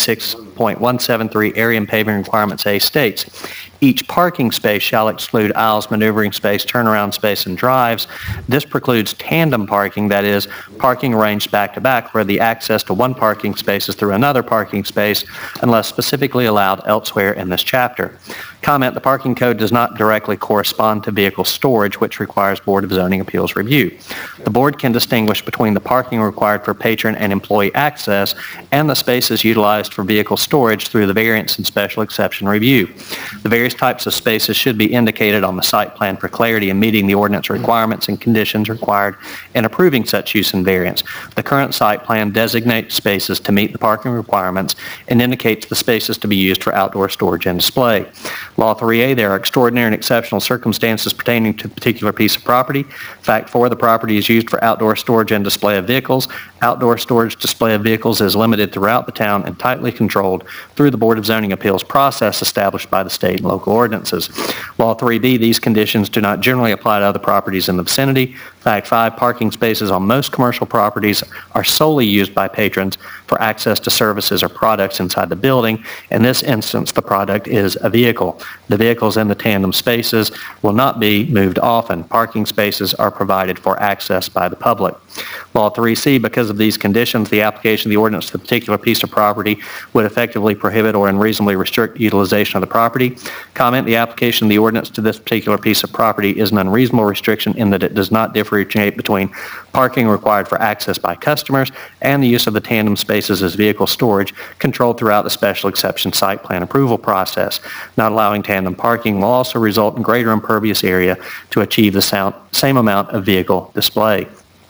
156.173 Area and Paving Requirements A states, each parking space shall exclude aisles, maneuvering space, turnaround space, and drives. This precludes tandem parking, that is, parking arranged back-to-back where the access to one parking space is through another parking space unless specifically allowed elsewhere in this chapter. Comment, the parking code does not directly correspond to vehicle storage, which requires Board of Zoning Appeals review. The board can distinguish between the parking required for patron and employee access and the spaces utilized for vehicle storage through the variance and special exception review. The various types of spaces should be indicated on the site plan for clarity in meeting the ordinance requirements and conditions required in approving such use and variance. The current site plan designates spaces to meet the parking requirements and indicates the spaces to be used for outdoor storage and display. Law 3A, there are extraordinary and exceptional circumstances pertaining to a particular piece of property. Fact 4, the property is used for outdoor storage and display of vehicles. Outdoor storage display of vehicles is limited throughout the town and tightly controlled through the Board of Zoning Appeals process established by the state and local ordinances. Law 3B, these conditions do not generally apply to other properties in the vicinity. Fact 5, parking spaces on most commercial properties are solely used by patrons for access to services or products inside the building. In this instance, the product is a vehicle. The vehicles in the tandem spaces will not be moved often. Parking spaces are provided for access by the public. Law 3C, because of these conditions, the application of the ordinance to the particular piece of property would effectively prohibit or unreasonably restrict utilization of the property. Comment, the application of the ordinance to this particular piece of property is an unreasonable restriction in that it does not differentiate between parking required for access by customers and the use of the tandem spaces as vehicle storage controlled throughout the special exception site plan approval process. Not allowing tandem parking will also result in greater impervious area to achieve the same amount of vehicle display.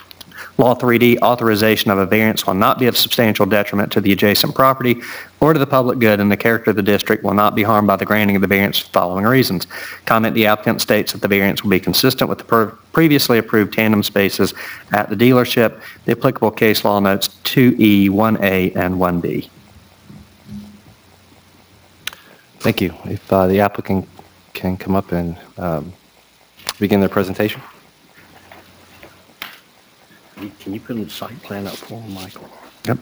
Law 3D, authorization of a variance will not be of substantial detriment to the adjacent property or to the public good, and the character of the district will not be harmed by the granting of the variance for the following reasons. Comment, the applicant states that the variance will be consistent with the previously approved tandem spaces at the dealership. The applicable case law notes 2E, 1A, and 1B. Thank you. If the applicant can come up and begin their presentation. Can you put the site plan up for him, Michael? Yep.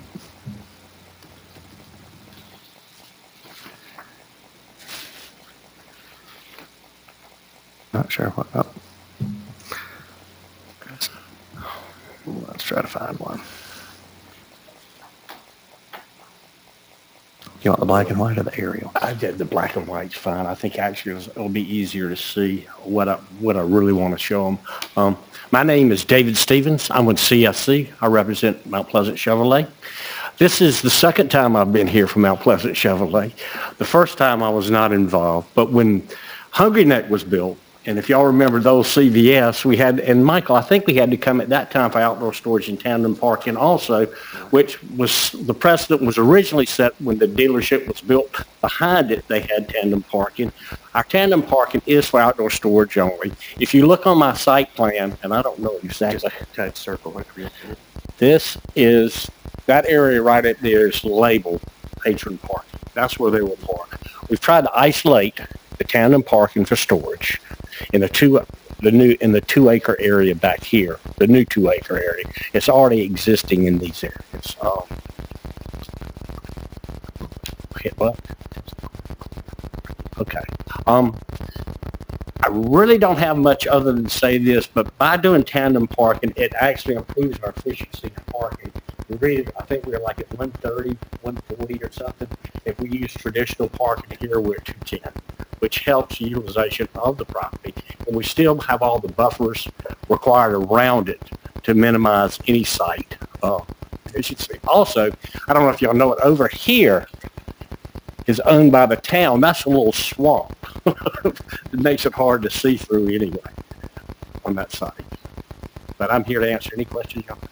Not sure what up. Let's try to find one. You want the black and white or the aerial? I did the black and white's fine. I think actually it'll be easier to see what I really want to show them. My name is David Stevens. I'm with CSC. I represent Mount Pleasant Chevrolet. This is the second time I've been here for Mount Pleasant Chevrolet. The first time I was not involved, but when Hungry Neck was built, and if y'all remember those CVS, we had, and Michael, I think we had to come at that time for outdoor storage and tandem parking also, which was, the precedent was originally set when the dealership was built. Behind it, they had tandem parking. Our tandem parking is for outdoor storage only. If you look on my site plan, and I don't know exactly. Just circle it. This is, that area right up there is labeled patron parking. That's where they will park. We've tried to isolate the tandem parking for storage in the 2 acre area back here, the new 2 acre area. It's already existing in these areas. Hit what? Okay. I really don't have much other than say this, but by doing tandem parking, it actually improves our efficiency in parking. I think we're like at 130, 140 or something. If we use traditional parking here, we're at 210, which helps the utilization of the property. And we still have all the buffers required around it to minimize any site efficiency. Also, I don't know if y'all know it, over here is owned by the town. That's a little swamp. It makes it hard to see through anyway on that side. But I'm here to answer any questions y'all have.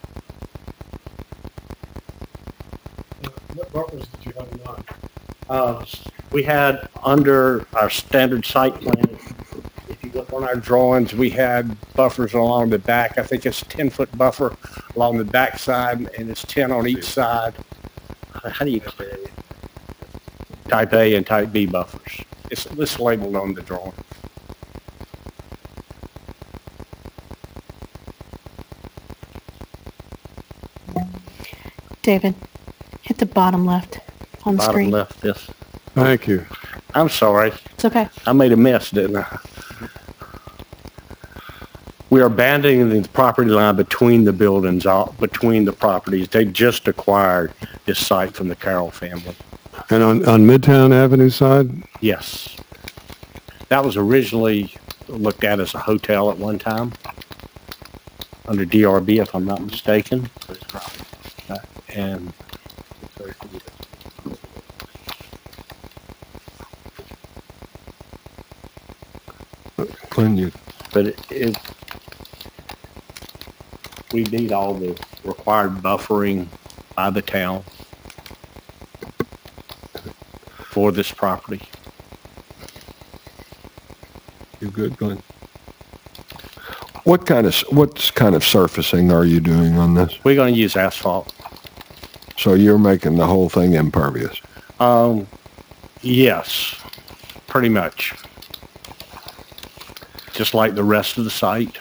What buffers did you have in mind? We had under our standard site plan, if you look on our drawings, we had buffers along the back. I think it's a 10-foot buffer along the back side, and it's 10 on each side. How do you clear it? Type A and Type B buffers. It's labeled on the drawing. David, hit the bottom left on the screen. Bottom left, yes. Thank you. I'm sorry. It's okay. I made a mess, didn't I? We are abandoning the property line between the buildings, between the properties. They just acquired this site from the Carroll family. And on Midtown Avenue side? Yes. That was originally looked at as a hotel at one time, under DRB, if I'm not mistaken. And but we need all the required buffering by the town for this property. You good, Glenn? What kind of surfacing are you doing on this? We're going to use asphalt. So you're making the whole thing impervious? Yes, pretty much. Just like the rest of the site.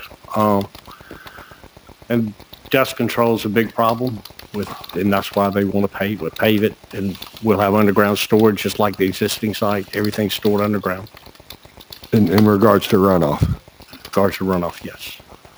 And dust control is a big problem and that's why they want to pave it, and we'll have underground storage just like the existing site. Everything's stored underground. In regards to runoff? In regards to runoff, yes.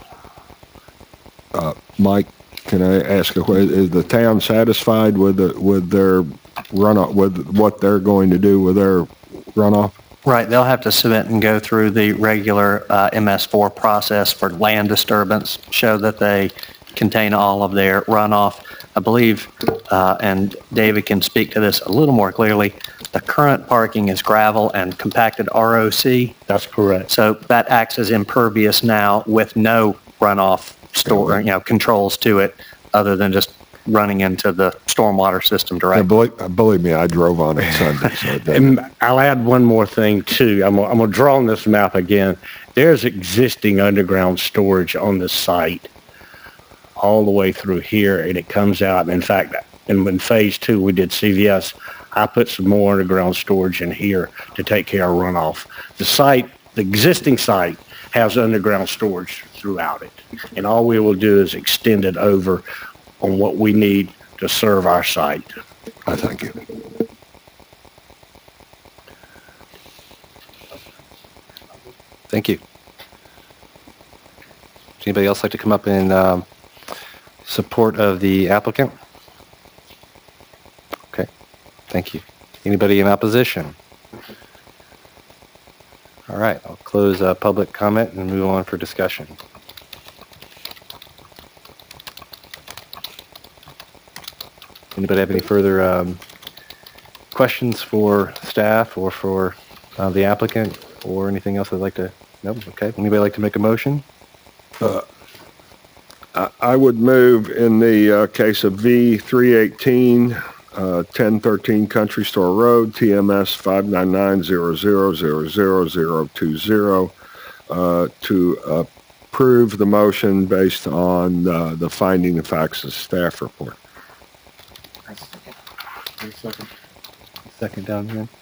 Mike, can I ask a question? Is the town satisfied with their runoff, with what they're going to do with their runoff? Right, they'll have to submit and go through the regular MS4 process for land disturbance, show that they contain all of their runoff. I believe, and David can speak to this a little more clearly, the current parking is gravel and compacted ROC. That's correct. So that acts as impervious now with no runoff controls to it other than just running into the stormwater system directly. Believe me, I drove on it Sunday. So and I'll add one more thing too. I'm going to draw on this map again. There's existing underground storage on the site all the way through here, and it comes out. In fact, and when phase 2 we did CVS, I put some more underground storage in here to take care of runoff. The existing site has underground storage throughout it, and all we will do is extend it over on what we need to serve our site. I thank you. Thank you. Does anybody else like to come up in support of the applicant? Okay, thank you. Anybody in opposition? All right, I'll close public comment and move on for discussion. Anybody have any further questions for staff or for the applicant or anything else they'd like to? No? Okay. Anybody like to make a motion? I would move in the case of V318, 1013 Country Store Road, TMS 599000020, to approve the motion based on the finding of facts of staff report. Second down here.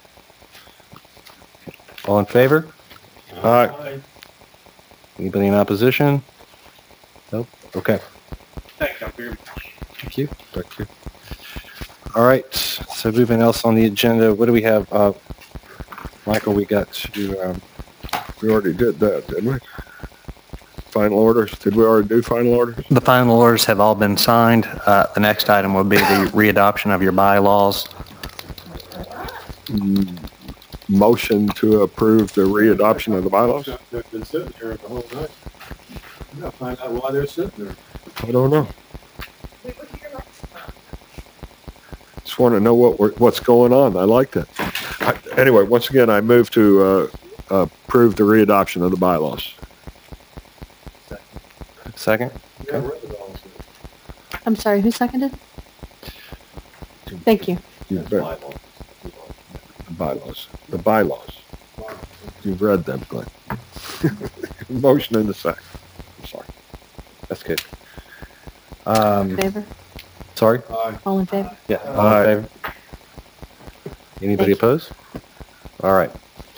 All in favor? Aye. Anybody in opposition? Nope. Okay. Thank you. Thank you. All right. So moving else on the agenda, what do we have? Michael, we got to, We already did that, didn't we? Final orders. Did we already do final orders? The final orders have all been signed. The next item will be the readoption of your bylaws. Motion to approve the readoption of the bylaws? They've been sitting here the whole night. You gotta find out why they're sitting there. I don't know. Just want to know what's going on. I like that. Anyway, once again, I move to approve the readoption of the bylaws. second? Yeah, I read it all. I'm sorry, who seconded? Thank you. You bet. The bylaws. The bylaws. You've read them, Glenn. Motion in the second. I'm sorry. That's good. Favor? Sorry? All in favor? Yeah. All in favor? Anybody opposed? All right.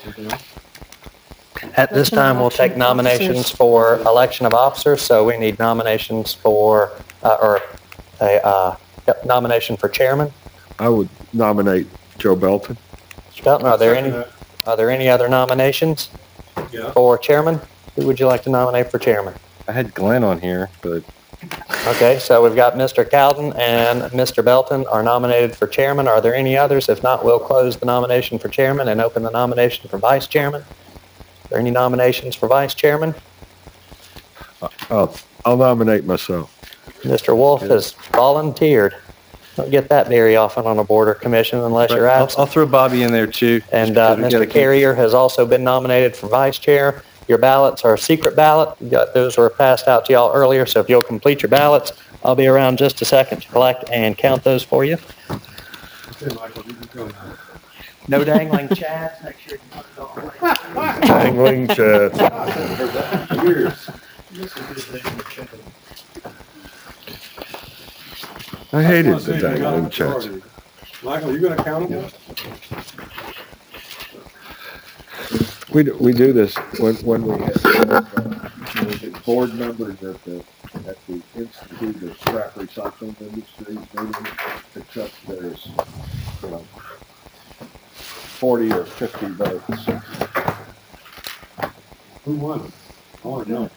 At this time, we'll take nominations for election of officers. So we need nominations for, nomination for chairman. I would nominate Joe Belton. Mr. Belton, are there any other nominations Yeah. for chairman? Who would you like to nominate for chairman? I had Glenn on here, but Okay, so we've got Mr. Cowden and Mr. Belton are nominated for chairman. Are there any others? If not, we'll close the nomination for chairman and open the nomination for vice chairman. Are there any nominations for vice chairman? I'll nominate myself. Mr. Wolf has volunteered. Don't get that very often on a board or commission unless you're I'll absent. throw Bobby in there too. And Just because we gotta Mr. keep- Carrier has also been nominated for vice chair. Your ballots are a secret ballot. Those were passed out to y'all earlier, so if you'll complete your ballots, I'll be around just a second to collect and count those for you. Okay, Michael, you can go now. No dangling chads. Make sure you put it all away. Dangling Chad. Years. I hated the dangling Chads. Michael, you gonna count them? We do this when we get board members at the Institute of Scrap Recycling Industries meeting, except there's, 40 or 50 votes. Who won? Oh, no.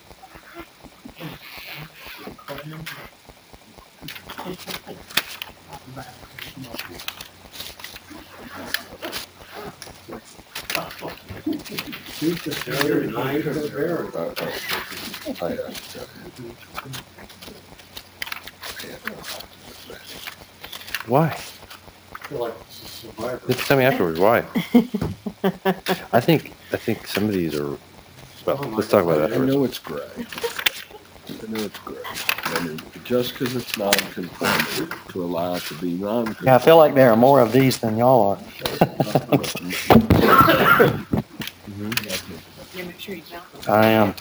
Why? Just tell me afterwards why. I think some of these are. Well, let's talk about that I first. know it's gray. I know it's gray. I mean, just because it's non-conforming, to allow it to be non-conforming. Yeah, I feel like there are more of these than y'all are. I am.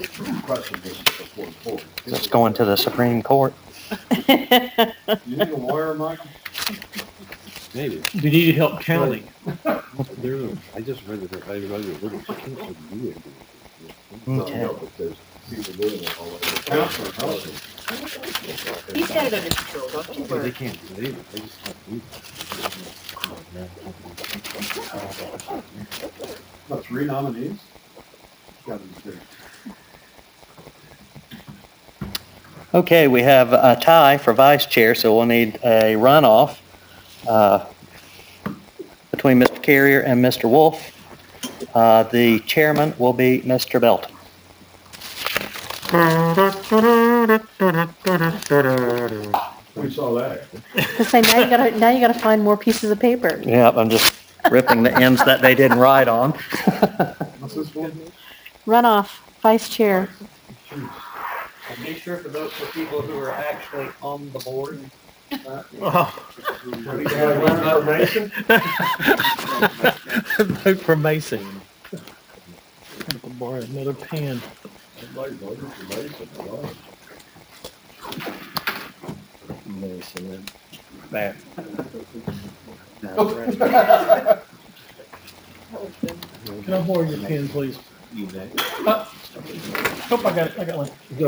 It's going to the Supreme Court. You need a lawyer, Michael? Maybe. You need help counting. I just read that. I read it. You can't do it. Okay. He's got it under control, don't you They worry. can't do it. They just can't do it. What, 3 nominees? Got to be fair. Okay, we have a tie for vice chair, so we'll need a runoff. between Mr. Carrier and Mr. Wolf. The chairman will be Mr. Belton. We saw that. To say, now you gotta find more pieces of paper. Yep, I'm just ripping the ends that they didn't write on. Runoff, vice chair. Be sure to vote for people who are actually on the board. Vote for Mason. Borrow another pen. Somebody voted for Mason, Mason. That. Can I borrow your pen, please? Hope I got one.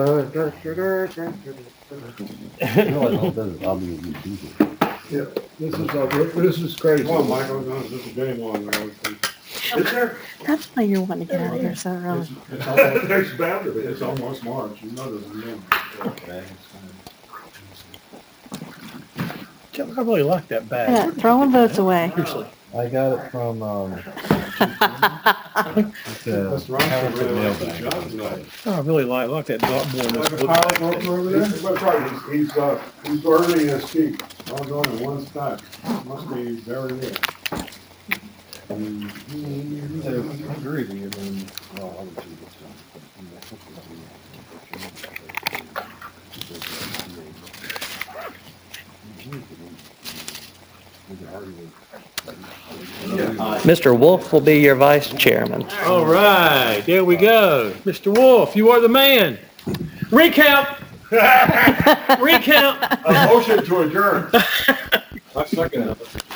Yeah, this is crazy. Come on, Michael, this is a game on. That's why you're wanting to get out of here so early. There's bound to be. It's almost March, you know this is I really like that bag. Yeah, throwing votes away. Seriously. I got it from, I really like that dartboard. Like a pilot broker over there? That's right, he's earning his keep. I was on in one spot. Must be very good. Mr. Wolf will be your vice chairman. All right, there we go. Mr. Wolf, you are the man. Recount. Recount. A motion to adjourn. I second it.